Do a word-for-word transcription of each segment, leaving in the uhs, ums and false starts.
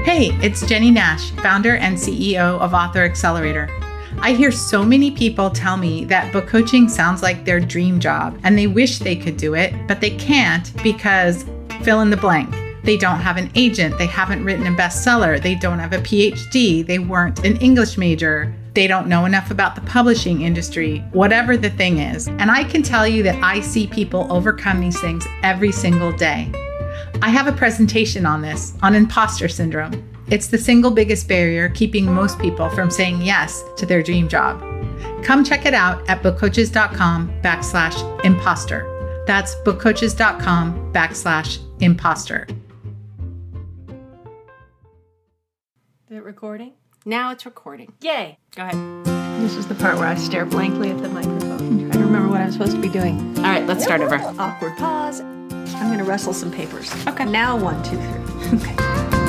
Hey, it's Jenny Nash, founder and C E O of Author Accelerator. I hear so many people tell me that book coaching sounds like their dream job and they wish they could do it, but they can't because fill in the blank. They don't have an agent, they haven't written a bestseller, they don't have a P H D, they weren't an English major, they don't know enough about the publishing industry, whatever the thing is. And I can tell you that I see people overcome these things every single day. I have a presentation on this, on imposter syndrome. It's the single biggest barrier keeping most people from saying yes to their dream job. Come check it out at bookcoaches.com backslash imposter. That's bookcoaches.com backslash imposter. Is it recording? Now it's recording. Yay. Go ahead. This is the part where I stare blankly at the microphone. Try to remember what I'm supposed to be doing. All right, let's start over. Awkward pause. I'm going to rustle some papers. Okay. Now one, two, three. Okay.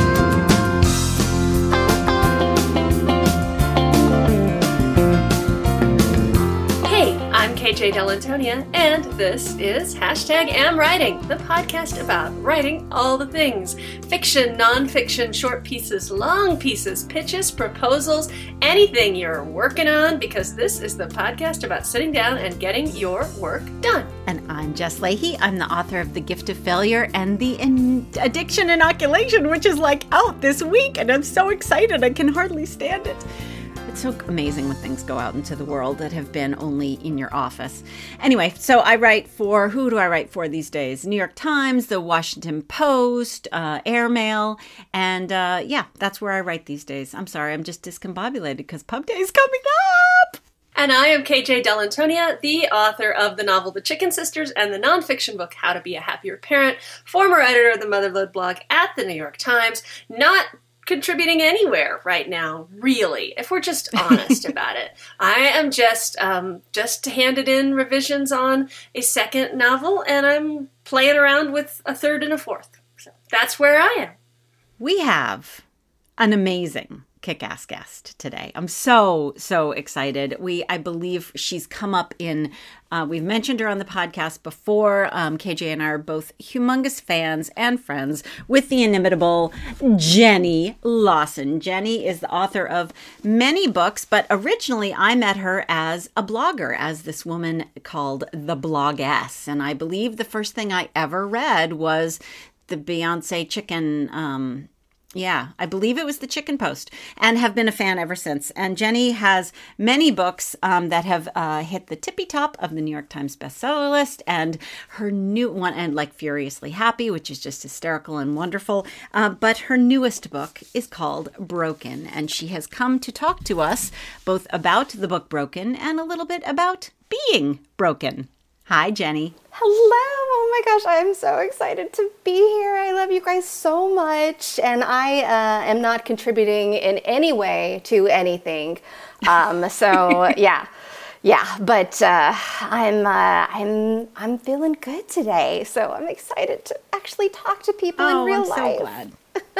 I'm K J Dell'Antonia, and this is Hashtag Am Writing, the podcast about writing all the things. Fiction, non-fiction, short pieces, long pieces, pitches, proposals, anything you're working on, because this is the podcast about sitting down and getting your work done. And I'm Jess Leahy. I'm the author of The Gift of Failure and The In- Addiction Inoculation, which is like out this week, and I'm so excited. I can hardly stand it. It's so amazing when things go out into the world that have been only in your office. Anyway, so I write for, who do I write for these days? New York Times, The Washington Post, uh, Airmail, and uh, yeah, that's where I write these days. I'm sorry, I'm just discombobulated because Pub Day is coming up! And I am K J Dell'Antonia, the author of the novel The Chicken Sisters and the nonfiction book How to Be a Happier Parent, former editor of the Motherload blog at the New York Times, not contributing anywhere right now, really, if we're just honest about it. I am just um, just handed in revisions on a second novel, and I'm playing around with a third and a fourth. So that's where I am. We have an amazing kick-ass guest today. I'm so, so excited. We, I believe she's come up in, uh, we've mentioned her on the podcast before. Um, K J and I are both humongous fans and friends with the inimitable Jenny Lawson. Jenny is the author of many books, but originally I met her as a blogger, as this woman called The Bloggess. And I believe the first thing I ever read was the Beyonce Chicken, um, Yeah, I believe it was the Chicken Post, and have been a fan ever since. And Jenny has many books um, that have uh, hit the tippy top of the New York Times bestseller list, and her new one, and like Furiously Happy, which is just hysterical and wonderful. Uh, but her newest book is called Broken, and she has come to talk to us both about the book Broken and a little bit about being broken. Hi, Jenny. Hello. Oh my gosh, I'm so excited to be here. I love you guys so much. And I uh, am not contributing in any way to anything. Um, so yeah, yeah, but uh, I'm, uh, I'm, I'm feeling good today. So I'm excited to actually talk to people oh, in real I'm life. so glad.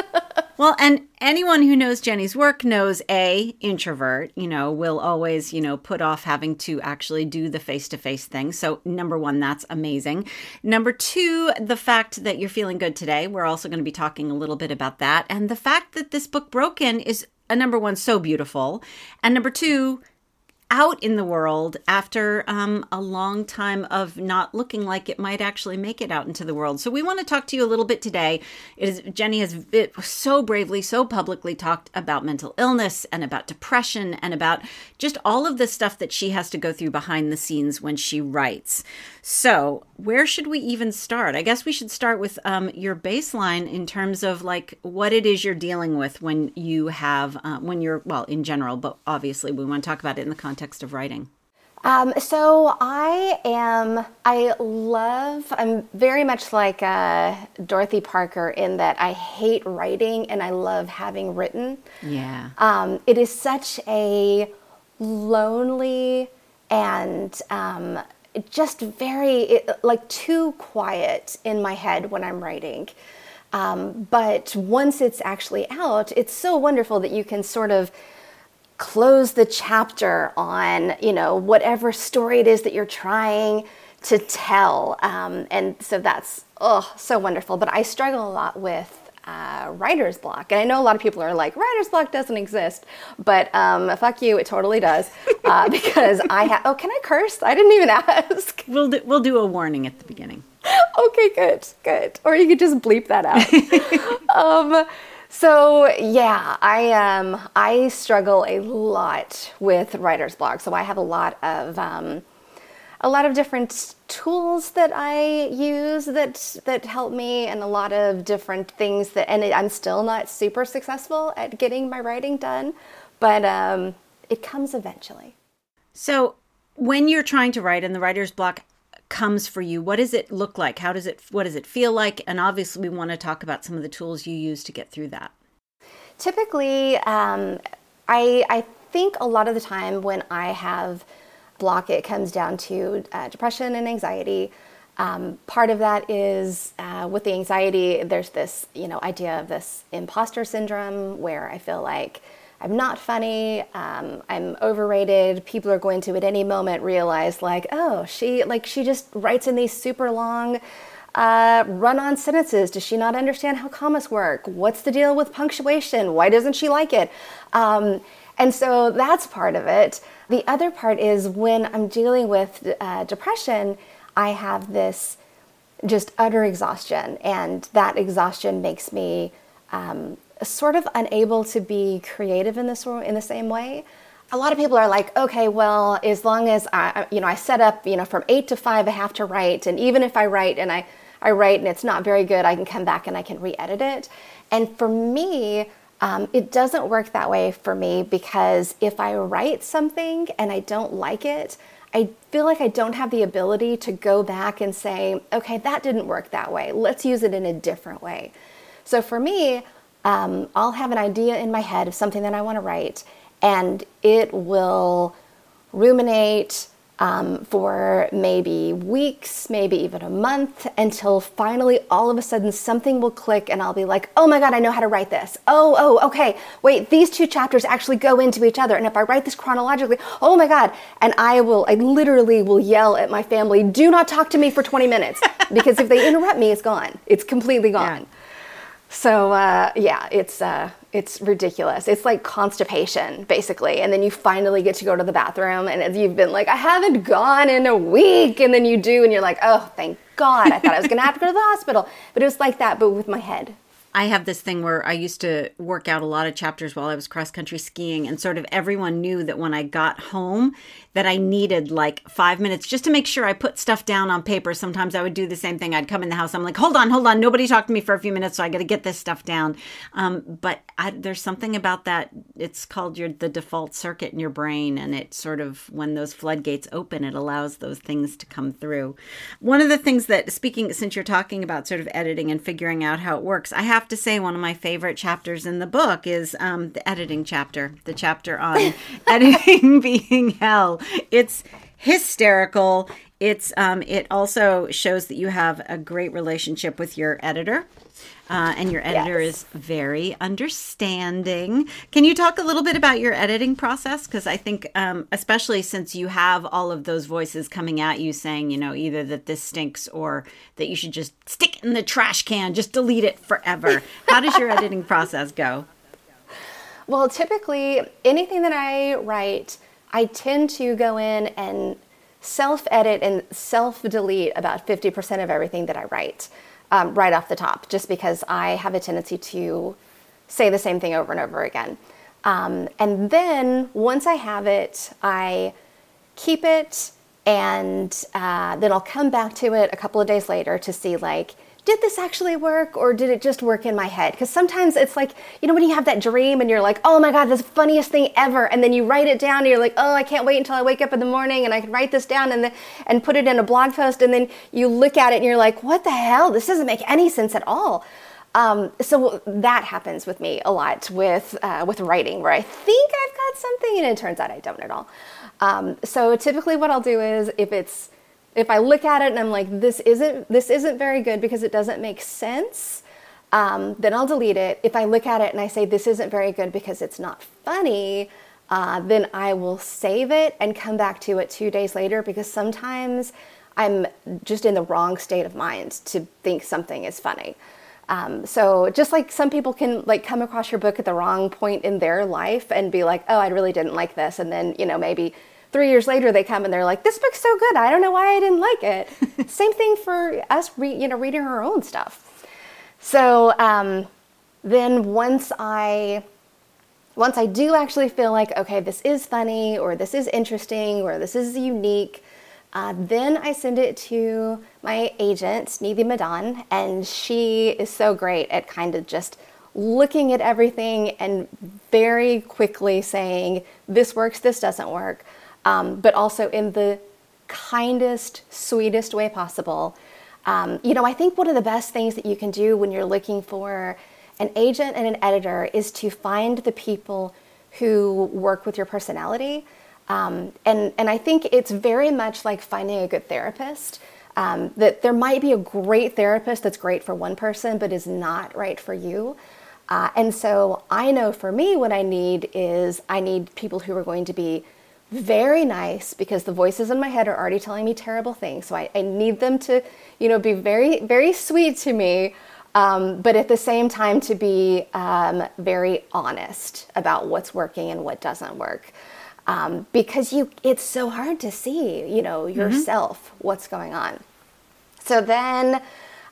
Well, and anyone who knows Jenny's work knows a introvert, you know, will always, you know, put off having to actually do the face-to-face thing. So number one, that's amazing. Number two, the fact that you're feeling good today. We're also going to be talking a little bit about that. And the fact that this book Broken is a number one, so beautiful. And number two, out in the world after um, a long time of not looking like it might actually make it out into the world. So we want to talk to you a little bit today. It is, Jenny has it, so bravely, so publicly talked about mental illness and about depression and about just all of the stuff that she has to go through behind the scenes when she writes. So where should we even start? I guess we should start with um, your baseline in terms of like what it is you're dealing with when you have, uh, when you're, well, in general, but obviously we want to talk about it in the context of writing. Um, so I am, I love, I'm very much like uh, Dorothy Parker in that I hate writing and I love having written. Yeah. Um, it is such a lonely and um, just very, it, like too quiet in my head when I'm writing. Um, but once it's actually out, it's so wonderful that you can sort of close the chapter on, you know, whatever story it is that you're trying to tell. Um, and so that's, oh, so wonderful. But I struggle a lot with uh, writer's block. And I know a lot of people are like, writer's block doesn't exist, but um, fuck you, it totally does. Uh, because I have, oh, can I curse? I didn't even ask. We'll do, we'll do a warning at the beginning. Okay, good, good. Or you could just bleep that out. um, so yeah, I um, I struggle a lot with writer's block. So I have a lot of um, a lot of different tools that I use that that help me, and a lot of different things that, and I'm still not super successful at getting my writing done, but um, it comes eventually. So when you're trying to write and the writer's block comes for you, what does it look like? How does it, what does it feel like? And obviously we want to talk about some of the tools you use to get through that. Typically, um, I, I think a lot of the time when I have block, it comes down to uh, depression and anxiety. Um, part of that is uh, with the anxiety, there's this, you know, idea of this imposter syndrome where I feel like I'm not funny, um, I'm overrated. People are going to at any moment realize like, oh, she like she just writes in these super long uh, run-on sentences. Does she not understand how commas work? What's the deal with punctuation? Why doesn't she like it? Um, and so that's part of it. The other part is when I'm dealing with uh, depression, I have this just utter exhaustion, and that exhaustion makes me um, sort of unable to be creative in this in the same way. A lot of people are like, okay, well, as long as I, you know, I set up, you know, from eight to five, I have to write, and even if I write and I, I write and it's not very good, I can come back and I can re-edit it. And for me, um, it doesn't work that way for me, because if I write something and I don't like it, I feel like I don't have the ability to go back and say, okay, that didn't work that way. Let's use it in a different way. So for me, Um, I'll have an idea in my head of something that I want to write, and it will ruminate um, for maybe weeks, maybe even a month, until finally all of a sudden something will click and I'll be like, oh my God, I know how to write this. Oh, oh, okay, wait, these two chapters actually go into each other. And if I write this chronologically, oh my God. And I will, I literally will yell at my family, do not talk to me for twenty minutes. Because if they interrupt me, it's gone. It's completely gone. Yeah. So, uh, yeah, it's uh, it's ridiculous. It's like constipation, basically. And then you finally get to go to the bathroom, and you've been like, I haven't gone in a week. And then you do, and you're like, oh, thank God. I thought I was going to have to go to the hospital. But it was like that, but with my head. I have this thing where I used to work out a lot of chapters while I was cross-country skiing, and sort of everyone knew that when I got home that I needed like five minutes just to make sure I put stuff down on paper. Sometimes I would do the same thing. I'd come in the house. I'm like, hold on, hold on. Nobody talked to me for a few minutes, so I got to get this stuff down. Um, but I, there's something about that. It's called your the default circuit in your brain, and it sort of, when those floodgates open, it allows those things to come through. One of the things that, speaking, since you're talking about sort of editing and figuring out how it works, I have to say one of my favorite chapters in the book is um, the editing chapter, the chapter on editing being hell. It's hysterical. It's um, it also shows that you have a great relationship with your editor, uh, and your editor yes. is very understanding. Can you talk a little bit about your editing process? Because I think, um, especially since you have all of those voices coming at you saying, you know, either that this stinks or that you should just stick it in the trash can, just delete it forever. How does your editing process go? Well, typically anything that I write, I tend to go in and self-edit and self-delete about fifty percent of everything that I write um, right off the top, just because I have a tendency to say the same thing over and over again. Um, and then once I have it, I keep it, and uh, then I'll come back to it a couple of days later to see, like, did this actually work, or did it just work in my head? Because sometimes it's like, you know, when you have that dream and you're like, oh my God, this is the funniest thing ever. And then you write it down and you're like, oh, I can't wait until I wake up in the morning and I can write this down and, the, and put it in a blog post. And then you look at it and you're like, what the hell? This doesn't make any sense at all. Um, so that happens with me a lot with, uh, with writing, where I think I've got something and it turns out I don't at all. Um, so typically what I'll do is, if it's, If I look at it and I'm like, this isn't this isn't very good because it doesn't make sense, um, then I'll delete it. If I look at it and I say this isn't very good because it's not funny, uh, then I will save it and come back to it two days later, because sometimes I'm just in the wrong state of mind to think something is funny. Um, so just like some people can like come across your book at the wrong point in their life and be like, oh, I really didn't like this. And then, you know, maybe three years later they come and they're like, this book's so good. I don't know why I didn't like it. Same thing for us, re- you know, reading our own stuff. So um, then once I, once I do actually feel like, okay, this is funny or this is interesting or this is unique, Uh, then I send it to my agent, Nidhi Madan, and she is so great at kind of just looking at everything and very quickly saying, this works, this doesn't work, um, but also in the kindest, sweetest way possible. Um, you know, I think one of the best things that you can do when you're looking for an agent and an editor is to find the people who work with your personality. Um, and, and I think it's very much like finding a good therapist, um, that there might be a great therapist that's great for one person, but is not right for you. Uh, and so I know for me what I need is I need people who are going to be very nice, because the voices in my head are already telling me terrible things. So I, I need them to, you know, be very, very sweet to me, um, but at the same time to be um, very honest about what's working and what doesn't work. Um, because you, it's so hard to see, you know, yourself, mm-hmm. what's going on. So then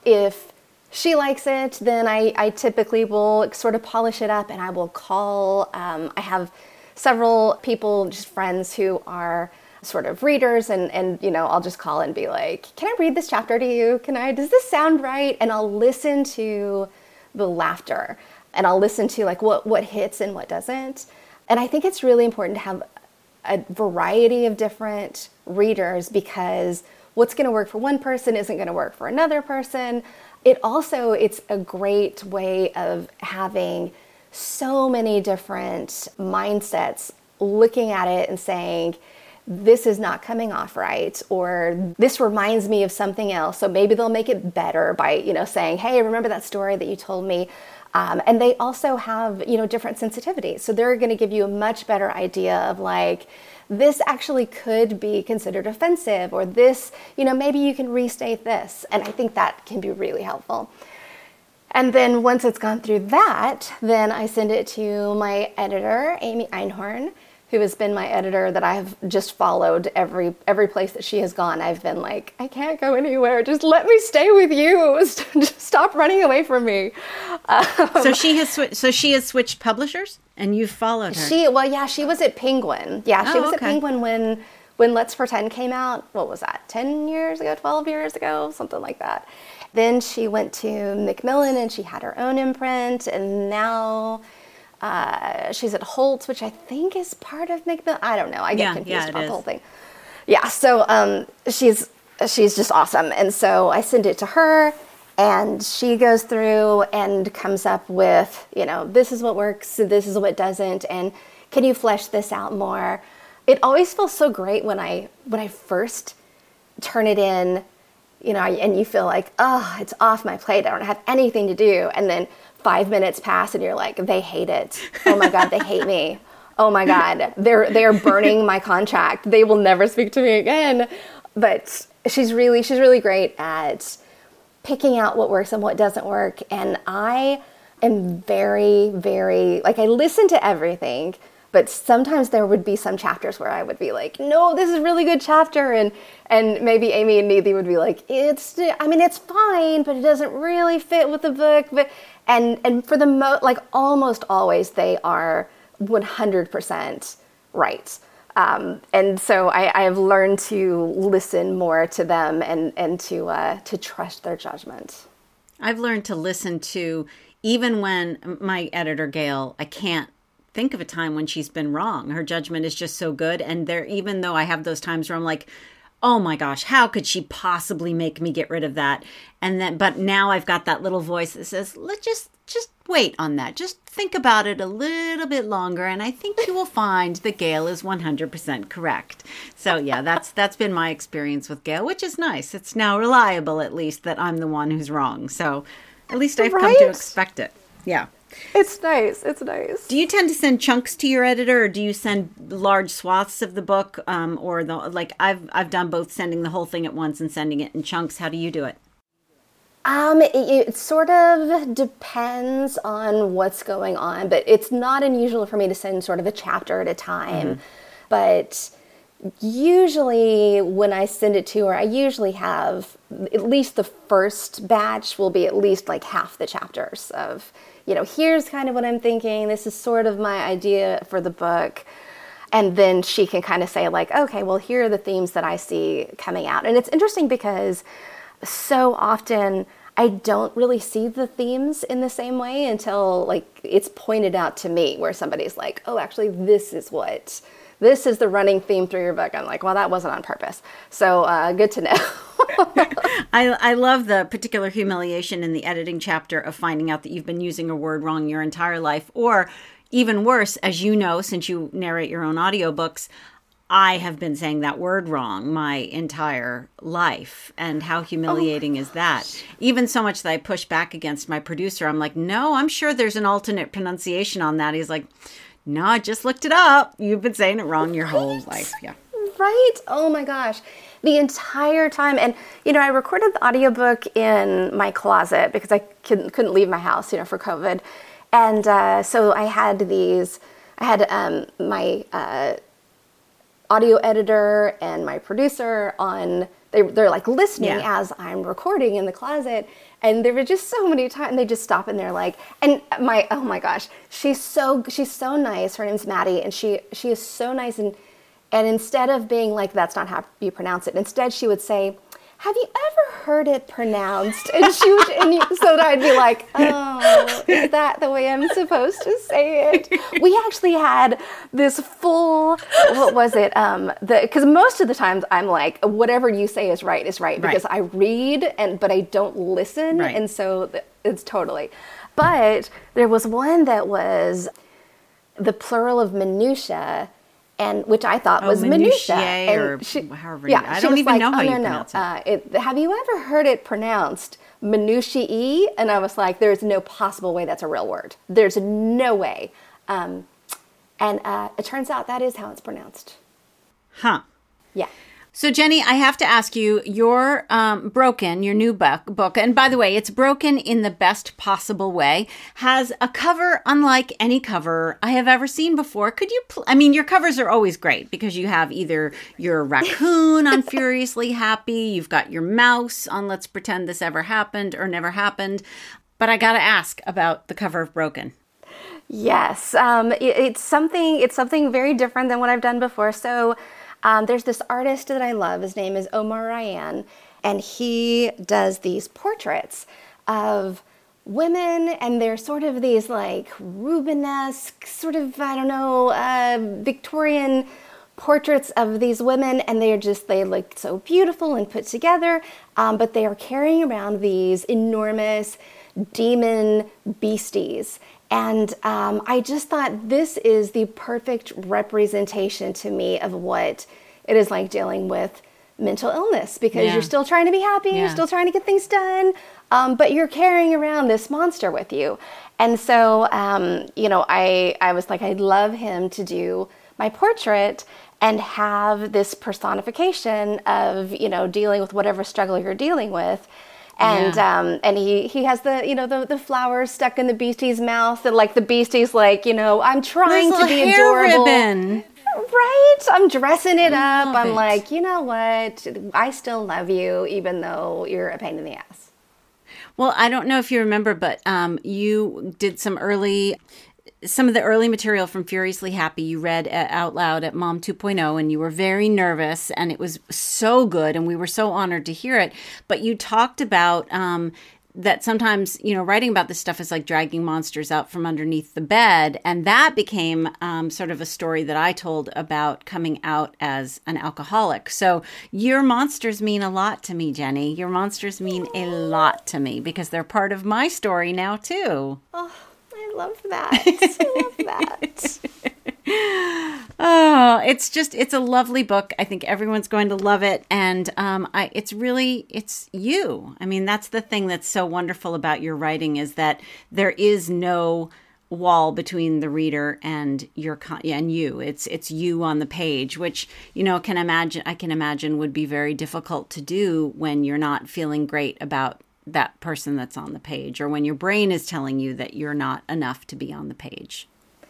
if she likes it, then I, I typically will sort of polish it up and I will call, um, I have several people, just friends who are sort of readers, and, and, you know, I'll just call and be like, can I read this chapter to you? Can I, does this sound right? And I'll listen to the laughter and I'll listen to like what, what hits and what doesn't. And I think it's really important to have a variety of different readers, because what's going to work for one person isn't going to work for another person. It also, it's a great way of having so many different mindsets looking at it and saying, this is not coming off right, or this reminds me of something else. So maybe they'll make it better by, you know, saying, hey, remember that story that you told me? Um, and they also have, you know, different sensitivities. So they're going to give you a much better idea of like, this actually could be considered offensive, or this, you know, maybe you can restate this. And I think that can be really helpful. And then once it's gone through that, then I send it to my editor, Amy Einhorn, who has been my editor that I've just followed every every place that she has gone. I've been like, I can't go anywhere. Just let me stay with you. Just stop running away from me. Um, so she has sw- so she has switched publishers, and you've followed her. She well, yeah, she was at Penguin. Yeah, she oh, was okay. at Penguin when when Let's Pretend came out. What was that? Ten years ago, twelve years ago, something like that. Then she went to Macmillan and she had her own imprint, and now. Uh, she's at Holtz, which I think is part of Macmillan. I don't know. I get yeah, confused yeah, about is. the whole thing. Yeah, so um, she's she's just awesome. And so I send it to her, and she goes through and comes up with, you know, this is what works, this is what doesn't, and can you flesh this out more? It always feels so great when I when I first turn it in, you know, and you feel like, oh, it's off my plate. I don't have anything to do. And then five minutes pass and you're like, they hate it. Oh my God, they hate me. Oh my God, they're they're burning my contract. They will never speak to me again. But she's really, she's really great at picking out what works and what doesn't work. And I am very, very, like I listen to everything, but sometimes there would be some chapters where I would be like, no, this is a really good chapter. And and maybe Amy and Nidhi would be like, it's, I mean, it's fine, but it doesn't really fit with the book. But And and for the mo like almost always they are one hundred percent right. Um, and so I, I have learned to listen more to them and and to uh, to trust their judgment. I've learned to listen to, even when my editor Gail, I can't think of a time when she's been wrong. Her judgment is just so good, and there, even though I have those times where I'm like, oh my gosh, how could she possibly make me get rid of that? And then, but now I've got that little voice that says, let's just, just wait on that. Just think about it a little bit longer. And I think you will find that Gail is one hundred percent correct. So yeah, that's, that's been my experience with Gail, which is nice. It's now reliable, at least, that I'm the one who's wrong. So at least I've right? come to expect it. Yeah. It's nice. It's nice. Do you tend to send chunks to your editor, or do you send large swaths of the book? Um, or the, like I've, I've done both, sending the whole thing at once and sending it in chunks. How do you do it? Um, it, it sort of depends on what's going on, but it's not unusual for me to send sort of a chapter at a time. Mm-hmm. But usually when I send it to her, I usually have at least the first batch will be at least like half the chapters of, you know, here's kind of what I'm thinking. This is sort of my idea for the book. And then she can kind of say like, okay, well, here are the themes that I see coming out. And it's interesting because so often I don't really see the themes in the same way until like it's pointed out to me where somebody's like, oh, actually, this is what, this is the running theme through your book. I'm like, well, that wasn't on purpose. So uh, good to know. I, I love the particular humiliation in the editing chapter of finding out that you've been using a word wrong your entire life. Or even worse, as you know, since you narrate your own audiobooks, I have been saying that word wrong my entire life. And how humiliating oh is that? Gosh. Even so much that I push back against my producer. I'm like, no, I'm sure there's an alternate pronunciation on that. He's like, no, I just looked it up. You've been saying it wrong your right? whole life. Yeah. Right? Oh my gosh. The entire time. And, you know, I recorded the audiobook in my closet because I couldn't, couldn't leave my house, you know, for COVID. And uh, so I had these, I had um, my... Uh, audio editor and my producer on, they, they're like listening yeah. as I'm recording in the closet. And there were just so many times, and they just stop and they're like, and my, oh my gosh, she's so, she's so nice. Her name's Maddie. And she, she is so nice. And, and instead of being like, that's not how you pronounce it. Instead she would say, have you ever heard it pronounced? And she would, and you, so that I'd be like, oh, is that the way I'm supposed to say it? We actually had this full, what was it? Um, the because most of the times I'm like, whatever you say is right is right because right. I read and but I don't listen, right. and so it's totally. But there was one that was the plural of minutia. And which I thought oh, was minutia, and or she, however. Yeah, I don't even like, know how oh, you no, pronounce no. it. Uh, it. Have you ever heard it pronounced minutiae? And I was like, there's no possible way that's a real word. There's no way. Um, and uh, it turns out that is how it's pronounced. Huh. Yeah. So, Jenny, I have to ask you, your um, Broken, your new book, book, and by the way, it's broken in the best possible way, has a cover unlike any cover I have ever seen before. Could you, pl- I mean, your covers are always great because you have either your raccoon on Furiously Happy, you've got your mouse on Let's Pretend This Ever Happened or Never Happened, but I got to ask about the cover of Broken. Yes, um, it, it's something, it's something very different than what I've done before. So, Um, there's this artist that I love. His name is Omar Ryan, and he does these portraits of women, and they're sort of these like Rubenesque, sort of, I don't know, uh, Victorian portraits of these women, and they're just, they look so beautiful and put together, um, but they are carrying around these enormous demon beasties. And um, I just thought this is the perfect representation to me of what it is like dealing with mental illness, because yeah. you're still trying to be happy, yeah. you're still trying to get things done, um, but you're carrying around this monster with you. And so, um, you know, I, I was like, I'd love him to do my portrait and have this personification of, you know, dealing with whatever struggle you're dealing with. And yeah. um, and he, he has the, you know, the, the flowers stuck in the beastie's mouth, and like the beastie's like, you know, I'm trying to be hair adorable. Ribbon. Right? I'm dressing it I up. I'm it. like, you know what? I still love you, even though you're a pain in the ass. Well, I don't know if you remember, but um, you did some early... Some of the early material from Furiously Happy you read out loud at Mom two point oh, and you were very nervous, and it was so good, and we were so honored to hear it. But you talked about um, that sometimes, you know, writing about this stuff is like dragging monsters out from underneath the bed, and that became um, sort of a story that I told about coming out as an alcoholic. So your monsters mean a lot to me, Jenny. Your monsters mean a lot to me because they're part of my story now, too. Oh. I love that. I love that. Oh, it's just, it's a lovely book. I think everyone's going to love it. And um, I, it's really, it's you. I mean, that's the thing that's so wonderful about your writing is that there is no wall between the reader and your con- and you. It's it's you on the page, which, you know, can imagine I can imagine would be very difficult to do when you're not feeling great about that person that's on the page, or when your brain is telling you that you're not enough to be on the page.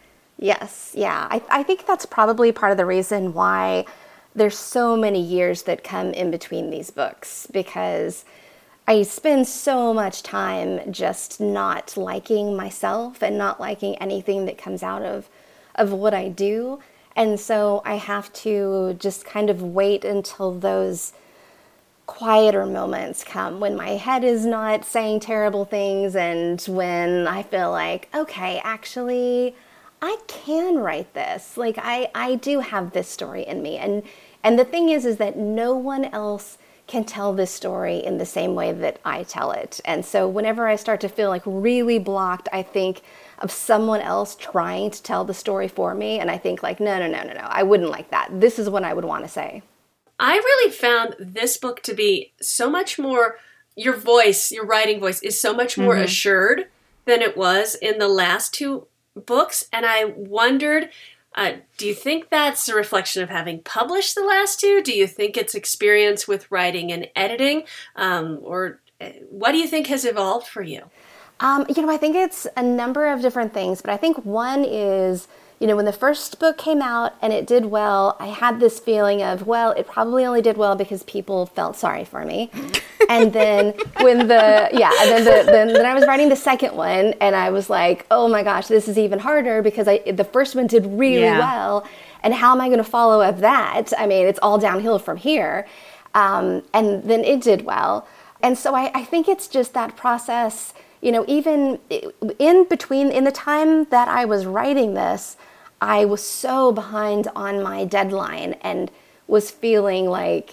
Yes, yeah. I, I think that's probably part of the reason why there's so many years that come in between these books, because I spend so much time just not liking myself and not liking anything that comes out of, of what I do. And so I have to just kind of wait until those quieter moments come when my head is not saying terrible things and when I feel like, okay, actually, I can write this. Like, I, I do have this story in me. And, and the thing is, is that no one else can tell this story in the same way that I tell it. And so whenever I start to feel like really blocked, I think of someone else trying to tell the story for me. And I think like, no, no, no, no, no, I wouldn't like that. This is what I would want to say. I really found this book to be so much more, your voice, your writing voice is so much more mm-hmm. assured than it was in the last two books. And I wondered, uh, do you think that's a reflection of having published the last two? Do you think it's experience with writing and editing? Um, or what do you think has evolved for you? Um, you know, I think it's a number of different things, but I think one is, you know, when the first book came out and it did well, I had this feeling of, well, it probably only did well because people felt sorry for me. And then when the, yeah, and then, the, then, then I was writing the second one and I was like, oh my gosh, this is even harder because I, the first one did really yeah. well. And how am I going to follow up that? I mean, it's all downhill from here. Um, and then it did well. And so I, I think it's just that process, you know, even in between, in the time that I was writing this, I was so behind on my deadline and was feeling like,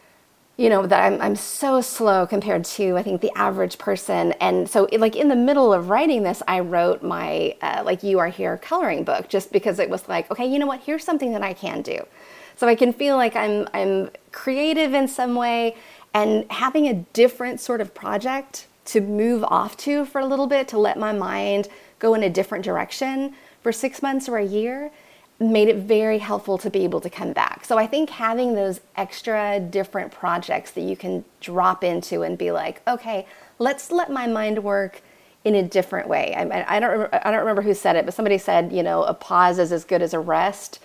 you know, that I'm, I'm so slow compared to, I think, the average person. And so like in the middle of writing this, I wrote my, uh, like, You Are Here coloring book, just because it was like, okay, you know what, here's something that I can do. So I can feel like I'm, I'm creative in some way, and having a different sort of project to move off to for a little bit, to let my mind go in a different direction for six months or a year, made it very helpful to be able to come back. So I think having those extra different projects that you can drop into and be like, okay, let's let my mind work in a different way. I, I don't remember, I don't remember who said it, but somebody said, you know, a pause is as good as a rest.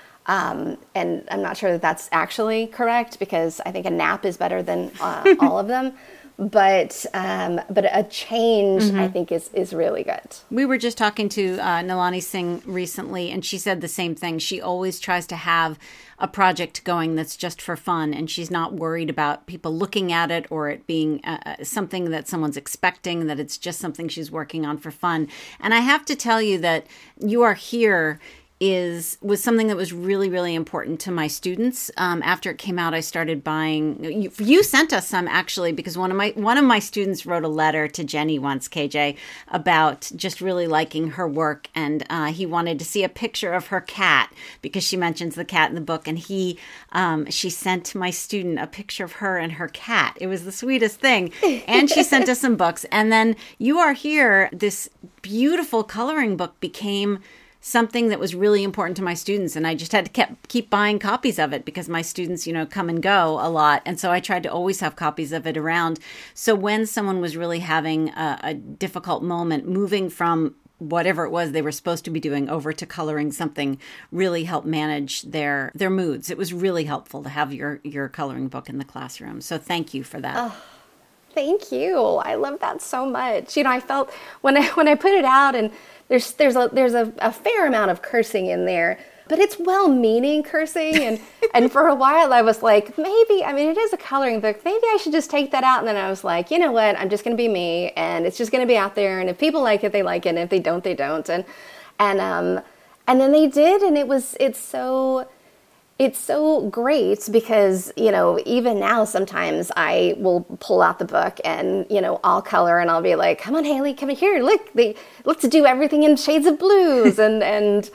Um, and I'm not sure that that's actually correct, because I think a nap is better than uh, all of them. But um, but a change, mm-hmm. I think, is, is really good. We were just talking to uh, Nalani Singh recently, and she said the same thing. She always tries to have a project going that's just for fun, and she's not worried about people looking at it or it being uh, something that someone's expecting, that it's just something she's working on for fun. And I have to tell you that You Are Here is was something that was really, really important to my students. Um, after it came out, I started buying. You, you sent us some, actually, because one of my one of my students wrote a letter to Jenny once, K J, about just really liking her work, and uh, he wanted to see a picture of her cat because she mentions the cat in the book, and he um, she sent my student a picture of her and her cat. It was the sweetest thing, and she sent us some books, and then You Are Here, this beautiful coloring book, became something that was really important to my students. And I just had to keep, keep buying copies of it because my students, you know, come and go a lot. And so I tried to always have copies of it around. So when someone was really having a, a difficult moment, moving from whatever it was they were supposed to be doing over to coloring something really helped manage their their moods. It was really helpful to have your, your coloring book in the classroom. So thank you for that. Oh. Thank you. I love that so much. You know, I felt when I when I put it out, and there's there's a there's a, a fair amount of cursing in there, but it's well-meaning cursing. And and for a while I was like, maybe, I mean, it is a coloring book, maybe I should just take that out. And then I was like, you know what? I'm just going to be me, and it's just going to be out there. And if people like it, they like it. And if they don't, they don't. And and um and then they did, and it was it's so. It's so great because, you know, even now sometimes I will pull out the book and, you know, I'll color and I'll be like, come on, Haley, come here, look, they, let's do everything in shades of blues. and, and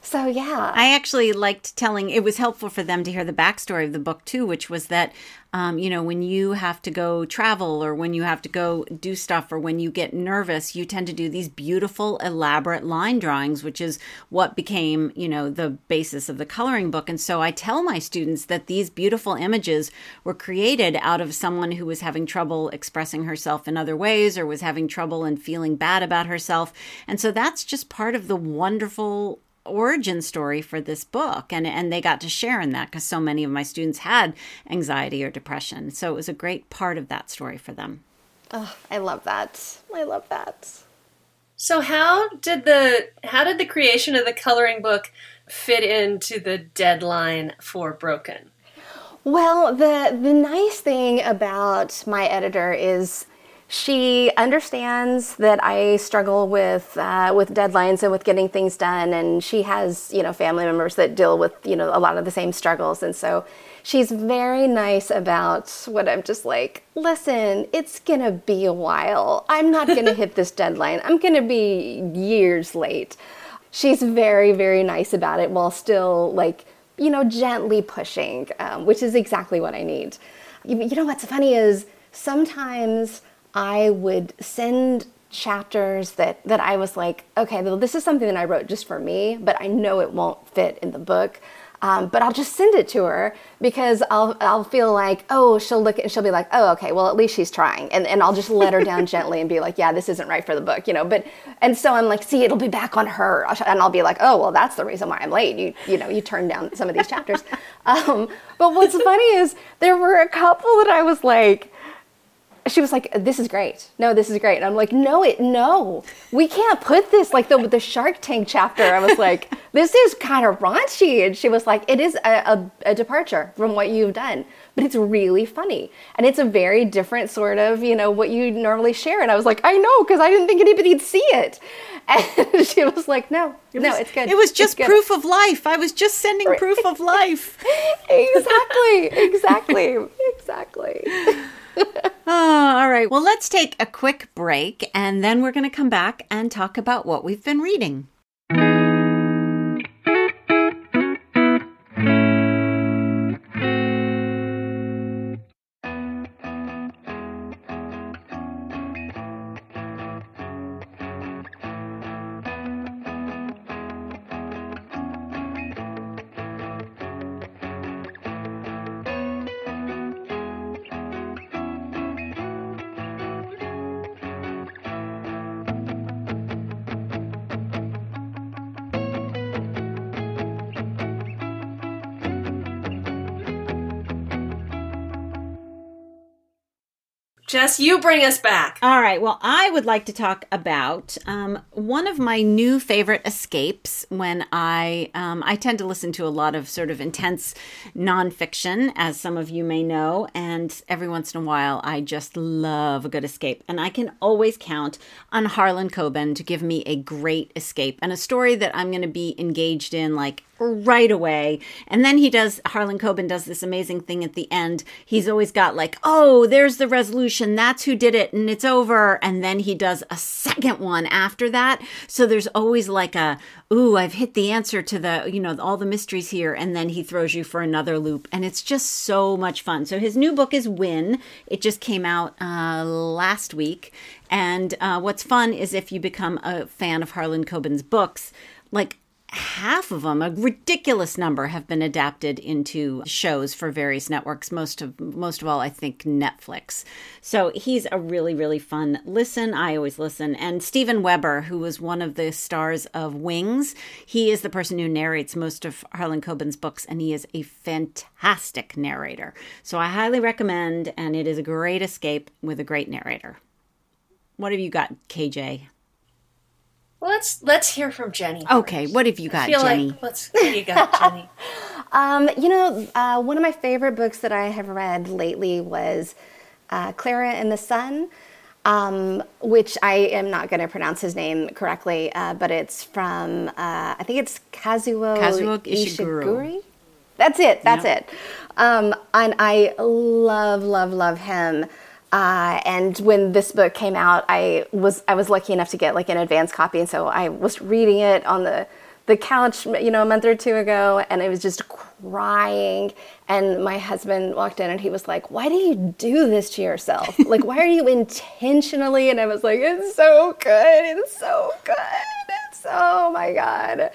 So, yeah. I actually liked telling, it was helpful for them to hear the backstory of the book too, which was that, um, you know, when you have to go travel or when you have to go do stuff or when you get nervous, you tend to do these beautiful, elaborate line drawings, which is what became, you know, the basis of the coloring book. And so I tell my students that these beautiful images were created out of someone who was having trouble expressing herself in other ways or was having trouble and feeling bad about herself. And so that's just part of the wonderful origin story for this book, and and they got to share in that because so many of my students had anxiety or depression, so it was a great part of that story for them. Oh, I love that. I love that. So how did the how did the creation of the coloring book fit into the deadline for Broken? Well, the the nice thing about my editor is she understands that I struggle with uh, with deadlines and with getting things done, and she has, you know, family members that deal with, you know, a lot of the same struggles, and so she's very nice about what I'm just like, listen, it's gonna be a while. I'm not gonna hit this deadline. I'm gonna be years late. She's very, very nice about it while still, like, you know, gently pushing, um, which is exactly what I need. You, you know what's funny is sometimes I would send chapters that, that I was like, okay, well, this is something that I wrote just for me, but I know it won't fit in the book. Um, but I'll just send it to her because I'll I'll feel like, oh, she'll look and she'll be like, oh, okay, well, at least she's trying. And and I'll just let her down gently and be like, yeah, this isn't right for the book, you know. But and so I'm like, see, it'll be back on her. And I'll be like, oh, well, that's the reason why I'm late. You you know, you turned down some of these chapters. Um, but what's funny is there were a couple that I was like, she was like, this is great. No, this is great. And I'm like, no, it, no, we can't put this like the, the Shark Tank chapter. I was like, this is kind of raunchy. And she was like, it is a, a, a departure from what you've done, but it's really funny. And it's a very different sort of, you know, what you normally share. And I was like, I know, because I didn't think anybody'd see it. And she was like, no, it was, no, it's good. It was just proof of life. I was just sending right. proof of life. Exactly, exactly, exactly. Oh, all right. Well, let's take a quick break, and then we're going to come back and talk about what we've been reading. Jess, you bring us back. All right. Well, I would like to talk about um, one of my new favorite escapes when I um, I tend to listen to a lot of sort of intense nonfiction, as some of you may know, and every once in a while I just love a good escape. And I can always count on Harlan Coben to give me a great escape and a story that I'm going to be engaged in like right away. And then he does, Harlan Coben does this amazing thing at the end. He's always got like, oh, there's the resolution. That's who did it. And it's over. And then he does a second one after that. So there's always like a, ooh, I've hit the answer to the, you know, all the mysteries here. And then he throws you for another loop. And it's just so much fun. So his new book is Win. It just came out uh, last week. And uh, what's fun is if you become a fan of Harlan Coben's books, like, half of them, a ridiculous number, have been adapted into shows for various networks. Most of most of all, I think Netflix. So he's a really, really fun listen. I always listen. And Steven Weber, who was one of the stars of Wings, he is the person who narrates most of Harlan Coben's books, and he is a fantastic narrator. So I highly recommend, and it is a great escape with a great narrator. What have you got, K J? Well, let's let's hear from Jenny. Okay, first. What have you got, I feel Jenny? Like, let's, what do you got, Jenny? um, you know, uh, one of my favorite books that I have read lately was uh, Clara and the Sun, um, which I am not going to pronounce his name correctly, uh, but it's from, uh, I think it's Kazuo, Kazuo Ishiguro. Ishiguro. That's it, that's yeah. it. Um, and I love, love, love him. Uh, and when this book came out, I was I was lucky enough to get like an advance copy, and so I was reading it on the the couch, you know, a month or two ago, and I was just crying. And my husband walked in and he was like, why do you do this to yourself? Like, why are you intentionally? And I was like, it's so good. It's so good. It's, oh my God.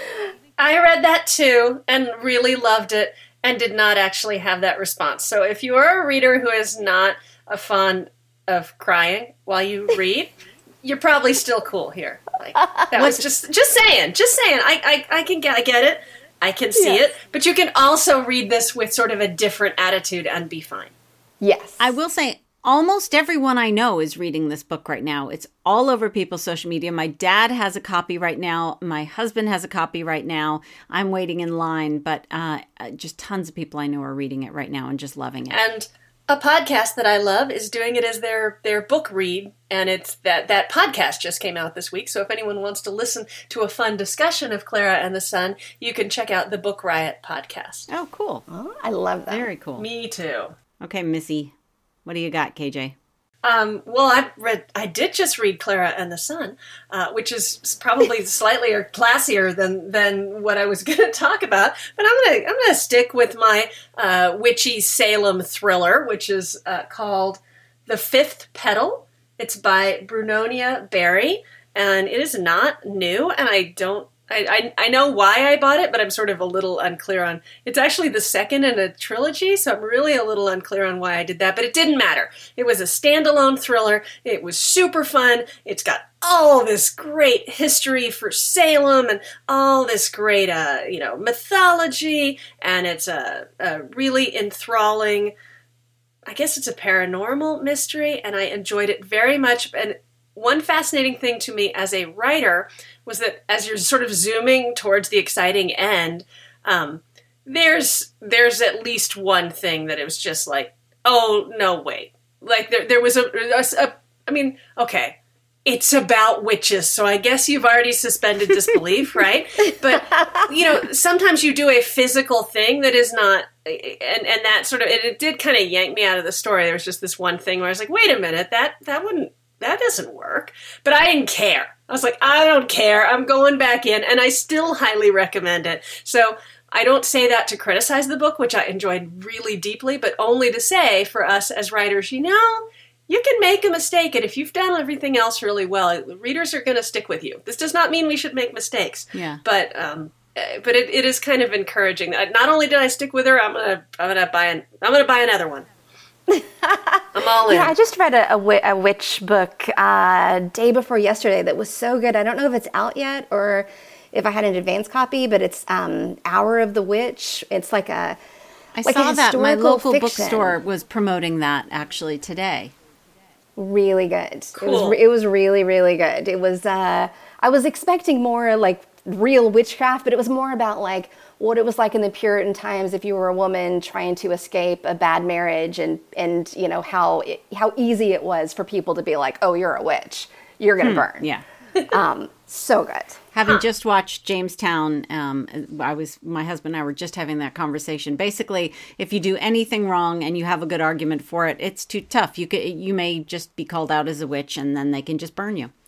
I read that too and really loved it and did not actually have that response. So if you are a reader who is not a fond of crying while you read, you're probably still cool here. Like, that was just just saying, just saying. I I, I can get I get it. I can see yes. it. But you can also read this with sort of a different attitude and be fine. Yes. I will say almost everyone I know is reading this book right now. It's all over people's social media. My dad has a copy right now. My husband has a copy right now. I'm waiting in line, but uh, just tons of people I know are reading it right now and just loving it. And a podcast that I love is doing it as their, their book read, and it's that, that podcast just came out this week, so if anyone wants to listen to a fun discussion of Clara and the Sun, you can check out the Book Riot podcast. Oh, cool. Oh, I love that. Very cool. Me too. Okay, Missy, what do you got, K J? Um, well, I read, I did just read Clara and the Sun, uh, which is probably slightly or classier than, than what I was going to talk about. But I'm going to I'm going to stick with my uh, witchy Salem thriller, which is uh, called The Fifth Petal. It's by Brunonia Barry, and it is not new. And I don't I, I I know why I bought it, but I'm sort of a little unclear on. It's actually the second in a trilogy, so I'm really a little unclear on why I did that. But it didn't matter. It was a standalone thriller. It was super fun. It's got all this great history for Salem and all this great, uh, you know, mythology, and it's a, a really enthralling. I guess it's a paranormal mystery, and I enjoyed it very much. And one fascinating thing to me as a writer was that as you're sort of zooming towards the exciting end, um, there's there's at least one thing that it was just like, oh, no, wait. Like, there there was a, a, a I mean, okay, it's about witches, so I guess you've already suspended disbelief, right? But, you know, sometimes you do a physical thing that is not, and, and that sort of, and it did kind of yank me out of the story. There was just this one thing where I was like, wait a minute, that that wouldn't, that doesn't work. But I didn't care. I was like, I don't care. I'm going back in, and I still highly recommend it. So I don't say that to criticize the book, which I enjoyed really deeply, but only to say for us as writers, you know, you can make a mistake, and if you've done everything else really well, readers are going to stick with you. This does not mean we should make mistakes. Yeah. But um, but it, it is kind of encouraging. Not only did I stick with her, I'm gonna I'm gonna buy an I'm gonna buy another one. I'm all in. Yeah, I just read a, a, a witch book uh, day before yesterday that was so good. I don't know if it's out yet or if I had an advance copy, but it's um, Hour of the Witch. It's like a I like saw a that. My local fiction. bookstore was promoting that actually today. Really good. Cool. It was it was really really good. It was uh, I was expecting more like real witchcraft, but it was more about like what it was like in the Puritan times if you were a woman trying to escape a bad marriage, and and you know how it, how easy it was for people to be like, oh, you're a witch, you're gonna burn. Yeah. um, so good. Having just watched Jamestown, um, I was my husband and I were just having that conversation. Basically, if you do anything wrong and you have a good argument for it, it's too tough. You could, you may just be called out as a witch, and then they can just burn you.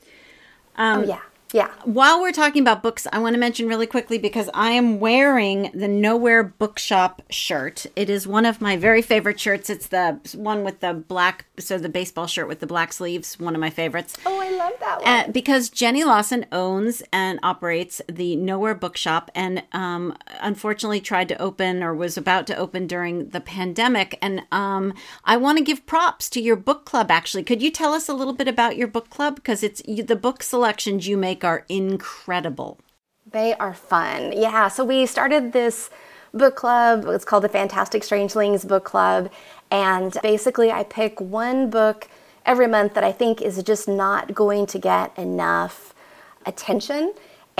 Um, oh yeah. Yeah. While we're talking about books, I want to mention really quickly because I am wearing the Nowhere Bookshop shirt. It is one of my very favorite shirts. It's the one with the black, so the baseball shirt with the black sleeves, one of my favorites. Oh, I love that one. Uh, because Jenny Lawson owns and operates the Nowhere Bookshop, and um, unfortunately tried to open or was about to open during the pandemic. And um, I want to give props to your book club, actually. Could you tell us a little bit about your book club? Because it's you, the book selections you make are incredible. They are fun. Yeah, so we started this book club. It's called the Fantastic Strangelings Book Club. And basically I pick one book every month that I think is just not going to get enough attention.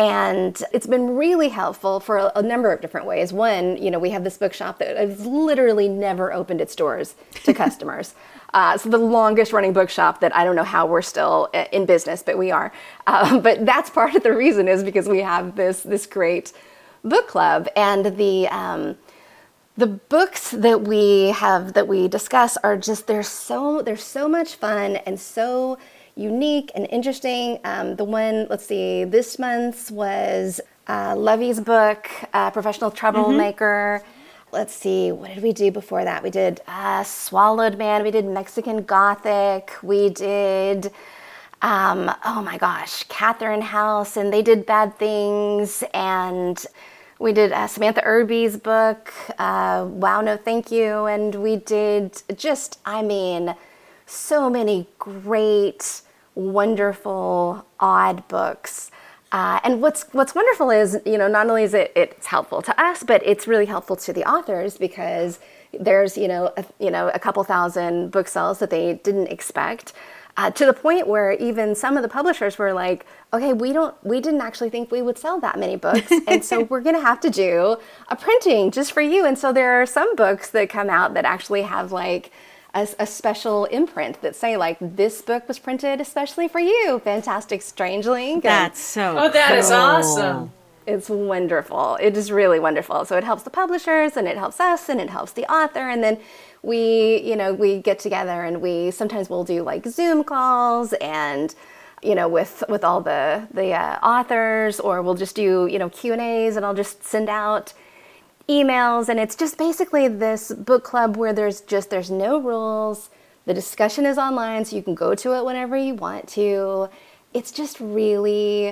And it's been really helpful for a, a number of different ways. One, you know, we have this bookshop that has literally never opened its doors to customers. Uh, it's the longest running bookshop that I don't know how we're still in business, but we are. Uh, but that's part of the reason is because we have this this great book club, and the um, the books that we have that we discuss are just they're so they're so much fun and so unique and interesting. Um, the one, let's see, this month's was uh, Levy's book, uh, Professional Troublemaker. Mm-hmm. Let's see, what did we do before that? We did uh, Swallowed Man. We did Mexican Gothic. We did, um, oh my gosh, Catherine House, and They Did Bad Things. And we did uh, Samantha Irby's book, uh, Wow, No Thank You. And we did just, I mean, so many great, wonderful, odd books. Uh, and what's what's wonderful is, you know, not only is it it's helpful to us, but it's really helpful to the authors because there's, you know, a, you know, a couple thousand book sales that they didn't expect, uh, to the point where even some of the publishers were like, okay, we don't, we didn't actually think we would sell that many books, and so we're going to have to do a printing just for you. And so there are some books that come out that actually have like A, a special imprint that say like, this book was printed especially for you, Fantastic Strangeling. That's so Oh, that cool. is awesome. It's wonderful. It is really wonderful. So it helps the publishers and it helps us and it helps the author. And then we, you know, we get together and we sometimes we'll do like Zoom calls and, you know, with, with all the, the uh, authors, or we'll just do, you know, Q and A's, and I'll just send out emails, and it's just basically this book club where there's just, there's no rules. The discussion is online, so you can go to it whenever you want to. It's just really,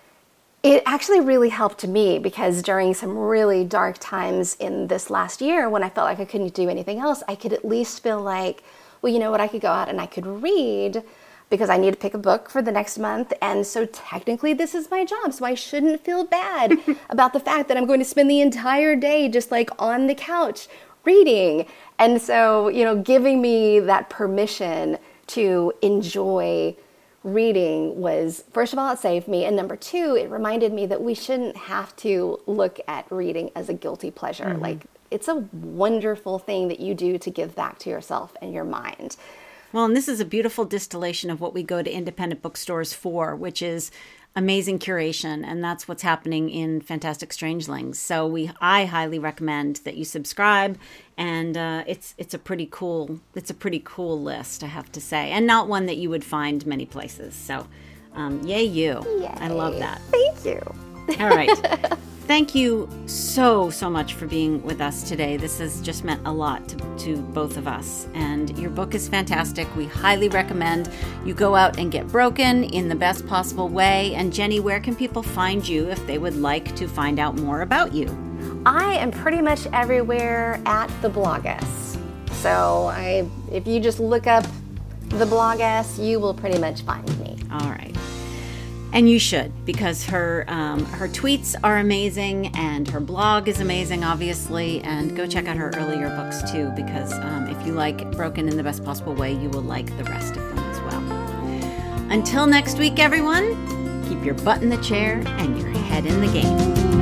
it actually really helped me because during some really dark times in this last year when I felt like I couldn't do anything else, I could at least feel like, well, you know what, I could go out and I could read because I need to pick a book for the next month. And so technically this is my job. So I shouldn't feel bad about the fact that I'm going to spend the entire day just like on the couch reading. And so, you know, giving me that permission to enjoy reading was, first of all, it saved me. And number two, it reminded me that we shouldn't have to look at reading as a guilty pleasure. Mm-hmm. Like, it's a wonderful thing that you do to give back to yourself and your mind. Well, and this is a beautiful distillation of what we go to independent bookstores for, which is amazing curation, and that's what's happening in Fantastic Strangelings. So we, I highly recommend that you subscribe, and uh, it's it's a pretty cool it's a pretty cool list, I have to say, and not one that you would find many places. So, um, yay you! Yay. I love that. Thank you. All right. Thank you so, so much for being with us today. This has just meant a lot to, to both of us. And your book is fantastic. We highly recommend you go out and get broken in the best possible way. And Jenny, where can people find you if they would like to find out more about you? I am pretty much everywhere at the Bloggess. So I, if you just look up the Bloggess, you will pretty much find me. All right. And you should, because her um, her tweets are amazing and her blog is amazing, obviously. And go check out her earlier books, too, because um, if you like Broken in the Best Possible Way, you will like the rest of them as well. Until next week, everyone, keep your butt in the chair and your head in the game.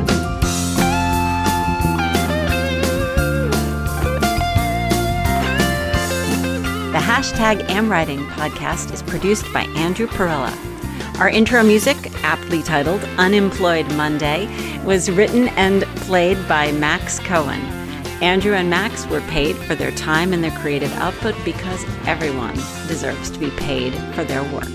The hashtag AmWriting podcast is produced by Andrew Perella. Our intro music, aptly titled Unemployed Monday, was written and played by Max Cohen. Andrew and Max were paid for their time and their creative output because everyone deserves to be paid for their work.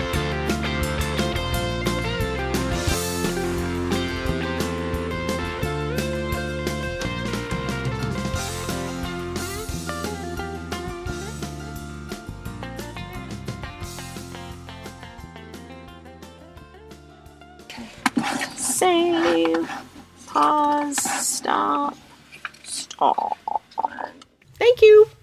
Save. Pause. Stop. Stop. Thank you.